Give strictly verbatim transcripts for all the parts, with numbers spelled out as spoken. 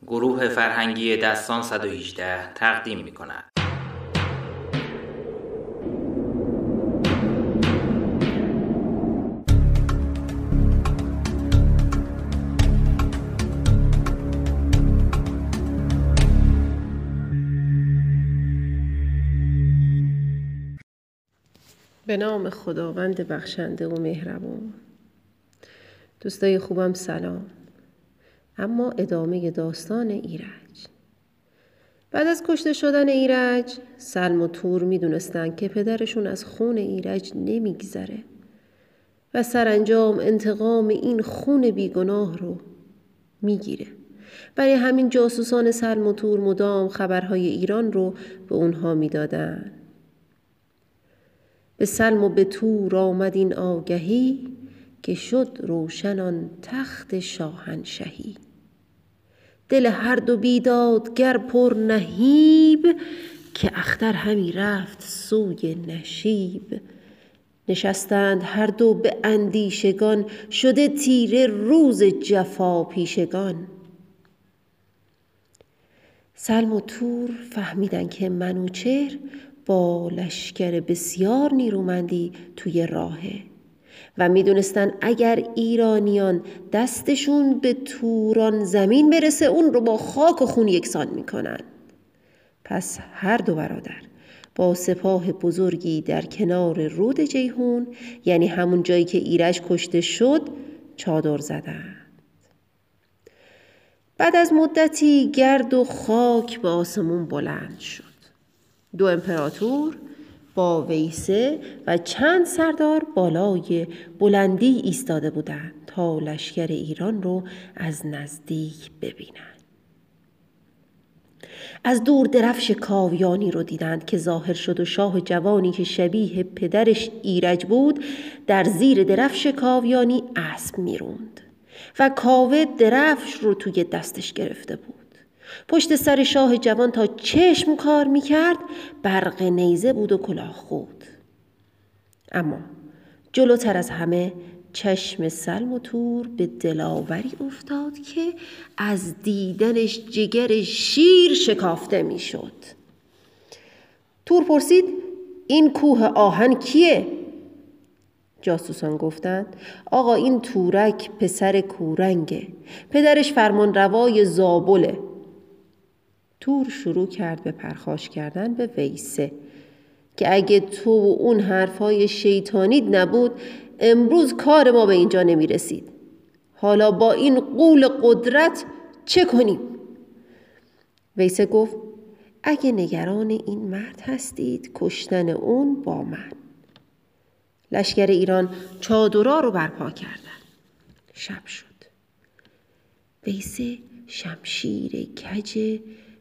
گروه فرهنگی دستان صد و هجده تقدیم می کند. به نام خداوند بخشنده و مهربان. دوستای خوبم سلام. اما ادامه داستان ایرج. بعد از کشته شدن ایرج، سلم و تور می دونستن که پدرشون از خون ایرج نمیگذره و سرانجام انتقام این خون بیگناه رو میگیره. برای همین جاسوسان سلم و تور مدام خبرهای ایران رو به اونها میدادن. به سلم و به تور آمد این آگهی، که شد روشن آن تخت شاهنشهی. دل هر دو بیدادگر پر نهیب، که اختر همی رفت سوی نشیب. نشستند هر دو به اندیشگان، شده تیره روز جفا پیشگان. سلم و تور فهمیدن که منوچهر با لشکر بسیار نیرومندی توی راهه و میدونستن اگر ایرانیان دستشون به توران زمین برسه اون رو با خاک و خون یکسان میکنن. پس هر دو برادر با سپاه بزرگی در کنار رود جیهون، یعنی همون جایی که ایرج کشته شد، چادر زدند. بعد از مدتی گرد و خاک به آسمون بلند شد. دو امپراتور با ویسه و چند سردار بالای بلندی ایستاده بودند تا لشکر ایران رو از نزدیک ببینند. از دور درفش کاویانی رو دیدند که ظاهر شد و شاه جوانی که شبیه پدرش ایرج بود در زیر درفش کاویانی اسب میروند و کاوه درفش رو توی دستش گرفته بود. پشت سر شاه جوان تا چشم کار میکرد برق نیزه بود و کلاه خود. اما جلوتر از همه چشم سلم و تور به دلاوری افتاد که از دیدنش جگر شیر شکافته میشد. تور پرسید این کوه آهن کیه؟ جاسوسان گفتند آقا این تورک پسر کورنگه، پدرش فرمان روای زابله. تور شروع کرد به پرخاش کردن به ویسه که اگه تو و اون حرفای شیطانیت نبود امروز کار ما به اینجا نمی رسید. حالا با این غول قدرت چه کنیم؟ ویسه گفت اگه نگران این مرد هستید کشتن اون با من. لشکر ایران چادرها رو برپا کردن. شب شد. ویسه شمشیر کج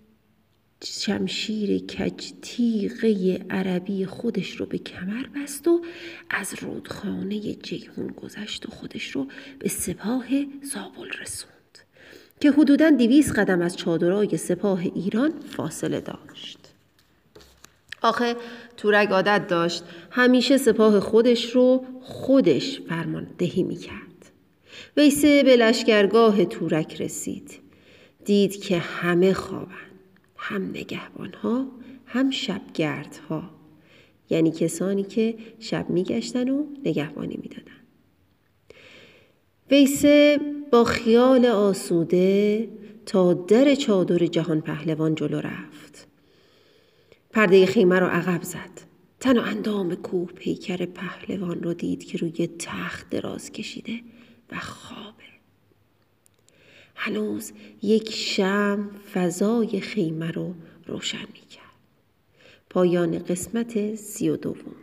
شمشیر کج تیغه عربی خودش رو به کمر بست و از رودخانه جیهون گذشت و خودش رو به سپاه زابل رسوند که حدوداً دویست قدم از چادرای سپاه ایران فاصله داشت. آخه تورک عادت داشت همیشه سپاه خودش رو خودش فرماندهی میکرد. ویسه به لشکرگاه تورک رسید. دید که همه خوابند، هم نگهبانها هم شبگردها، یعنی کسانی که شب میگشتن و نگهبانی میدادن. ویسه با خیال آسوده تا در چادر جهان پهلوان جلو رفت. پرده خیمه رو عقب زد. تن و اندام کوه پیکر پهلوان رو دید که روی تخت دراز کشیده و خوابه. هنوز یک شمع فضای خیمه رو روشن می‌کرد. پایان قسمت سی و دوم.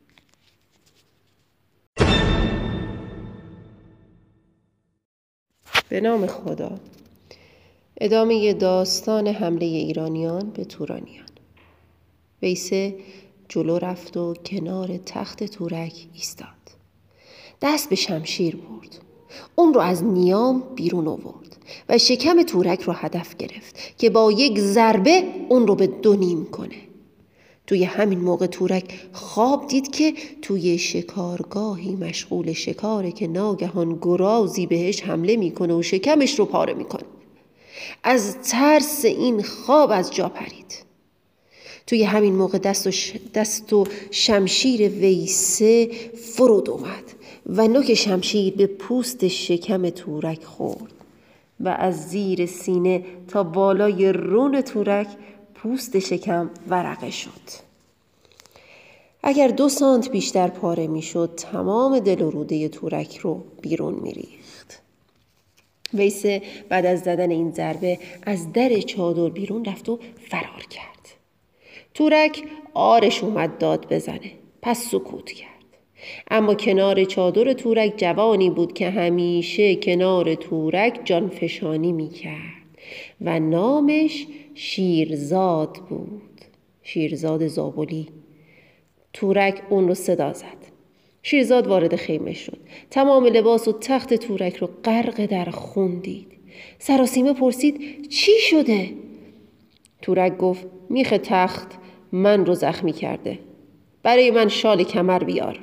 به نام خدا. ادامه داستان حمله ایرانیان به تورانیان. ویسه جلو رفت و کنار تخت تورک ایستاد. دست به شمشیر برد. اون رو از نیام بیرون آورد و شکم تورک رو هدف گرفت که با یک ضربه اون رو به دو نیم کنه. توی همین موقع تورک خواب دید که توی شکارگاهی مشغول شکاره که ناگهان گرازی بهش حمله میکنه و شکمش رو پاره میکنه. از ترس این خواب از جا پرید. توی همین موقع دست و, ش... دست و شمشیر ویسه فرود اومد و نوک شمشیر به پوست شکم تورک خورد و از زیر سینه تا بالای رون تورک پوست شکم ورقه شد. اگر دو سانت بیشتر پاره میشد تمام دل و روده تورک رو بیرون میریخت. ویسه بعد از زدن این ضربه از در چادر بیرون رفت و فرار کرد. تورک آرش اومد داد بزنه، پس سکوت کرد. اما کنار چادر تورک جوانی بود که همیشه کنار تورک جانفشانی میکرد و نامش شیرزاد بود. شیرزاد زابلی. تورک اون رو صدا زد. شیرزاد وارد خیمه شد. تمام لباس و تخت تورک رو غرق در خون دید. سراسیمه پرسید چی شده؟ تورک گفت میخ تخت من رو زخمی کرده. برای من شال کمر بیار.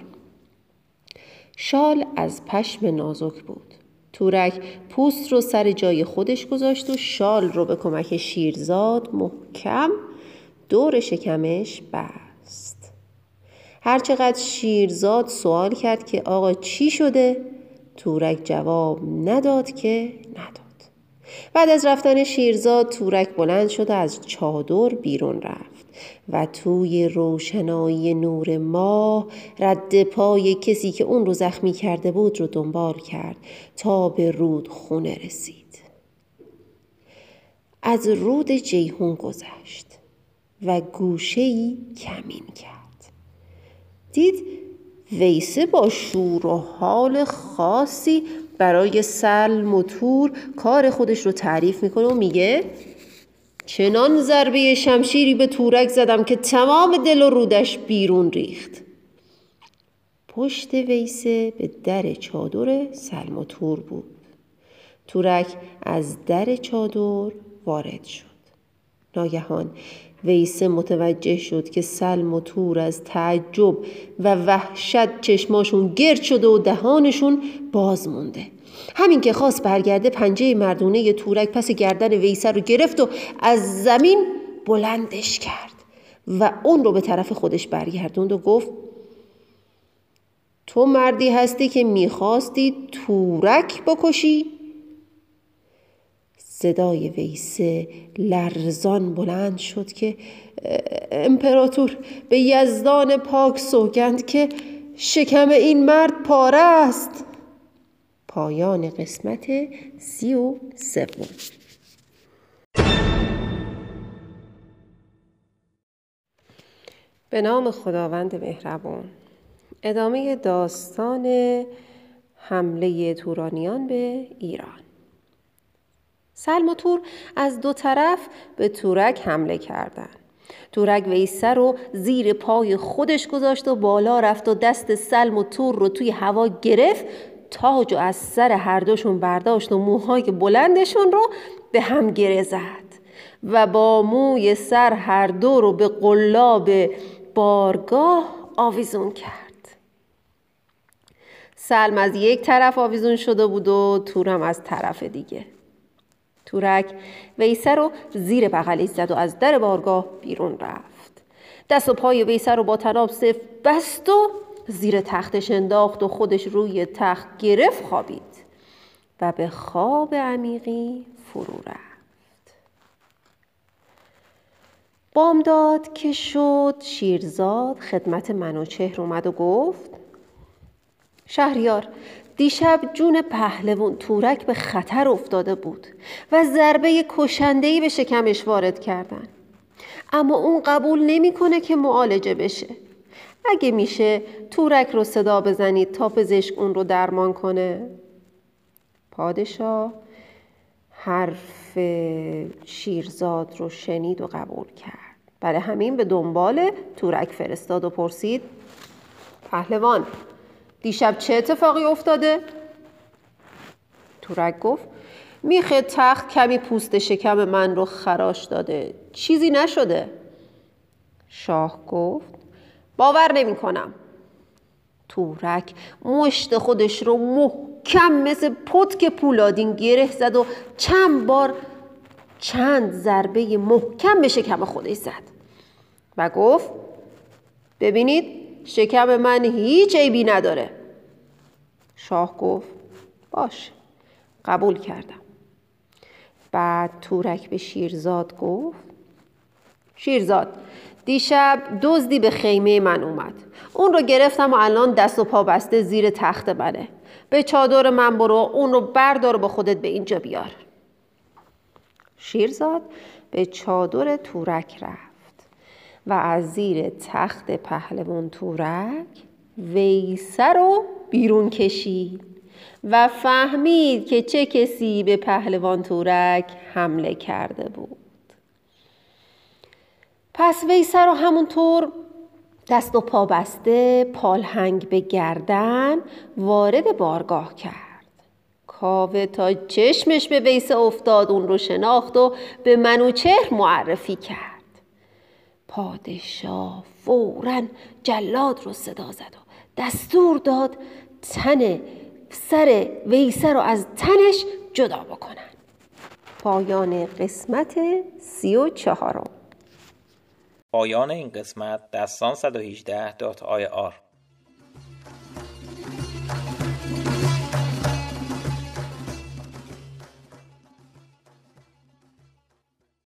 شال از پشم نازک بود. تورک پوست رو سر جای خودش گذاشت و شال رو به کمک شیرزاد محکم دور شکمش بست. هرچقدر شیرزاد سوال کرد که آقا چی شده؟ تورک جواب نداد که نداد. بعد از رفتن شیرزاد تورک بلند شد و از چادر بیرون رفت و توی روشنایی نور ماه رد پای کسی که اون رو زخمی کرده بود رو دنبال کرد تا به رودخونه رسید. از رود جیهون گذشت و گوشه‌ای کمین کرد. دید ویسه با شور و حال خاصی برای سلم و تور کار خودش رو تعریف میکنه و میگه چنان ضربه شمشیری به تورک زدم که تمام دل و رودش بیرون ریخت. پشت ویسه به در چادر سلم و تور بود. تورک از در چادر وارد شد. ناگهان ویسه متوجه شد که سلم و تور از تعجب و وحشت چشماشون گرد شده و دهانشون باز مونده. همین که خواست برگرده پنجه مردونه تورک پس گردن ویسه رو گرفت و از زمین بلندش کرد و اون رو به طرف خودش برگردوند و گفت تو مردی هستی که میخواستی تورک بکشی؟ صدای ویسه لرزان بلند شد که امپراتور به یزدان پاک سوگند که شکم این مرد پاره است. پایان قسمت سی و سوم. به نام خداوند مهربان. ادامه داستان حمله تورانیان به ایران. سلم و تور از دو طرف به تورک حمله کردند. تورک ویسه رو زیر پای خودش گذاشت و بالا رفت و دست سلم و تور رو توی هوا گرفت، تاج رو از سر هر دوشون برداشت و موهای بلندشون رو به هم گره زد و با موی سر هر دو رو به قلاب بارگاه آویزون کرد. سلم از یک طرف آویزون شده بود و تورم از طرف دیگه. تورک ویسه رو زیر بغلش زد و از در بارگاه بیرون رفت. دست و پای ویسه رو با طناب صفت بست و زیر تختش انداخت و خودش روی تخت گرفت خوابید و به خواب عمیقی فرو رفت. بامداد که شد شیرزاد خدمت منوچهر اومد و گفت شهریار، دیشب جون پهلوان تورک به خطر افتاده بود و ضربه کشنده‌ای به شکمش وارد کردن، اما اون قبول نمی‌کنه که معالجه بشه. اگه میشه تورک رو صدا بزنید تا پزشک اون رو درمان کنه. پادشاه حرف شیرزاد رو شنید و قبول کرد. برای همین به دنبال تورک فرستاد و پرسید پهلوان، دیشب چه اتفاقی افتاده؟ تورک گفت میخ تخت کمی پوست شکم من رو خراش داده، چیزی نشده. شاه گفت باور نمی کنم. تورک مشت خودش رو محکم مثل پتک پولادین گره زد و چند بار چند ضربه محکم به شکم خودش زد و گفت ببینید شکم من هیچ عیبی نداره. شاه گفت باشه، قبول کردم. بعد تورک به شیرزاد گفت شیرزاد، دیشب دزدی به خیمه من اومد. اون رو گرفتم و الان دست و پا بسته زیر تخت منه. به چادر من برو، اون رو بردار و با خودت به اینجا بیار. شیرزاد به چادر تورک رفت و از زیر تخت پهلوان تورک ویسه رو بیرون کشید و فهمید که چه کسی به پهلوان تورک حمله کرده بود. پس ویسه رو همونطور دست و پا بسته، پالهنگ به گردن وارد بارگاه کرد. کاوه تا چشمش به ویسه افتاد اون رو شناخت و به منوچهر معرفی کرد. پادشاه فوراً جلاد رو صدا زد و دستور داد تن سر ویسه رو از تنش جدا بکنن. پایان قسمت سی و چهارم. پایان این قسمت دستان صد و هجده دات آی آر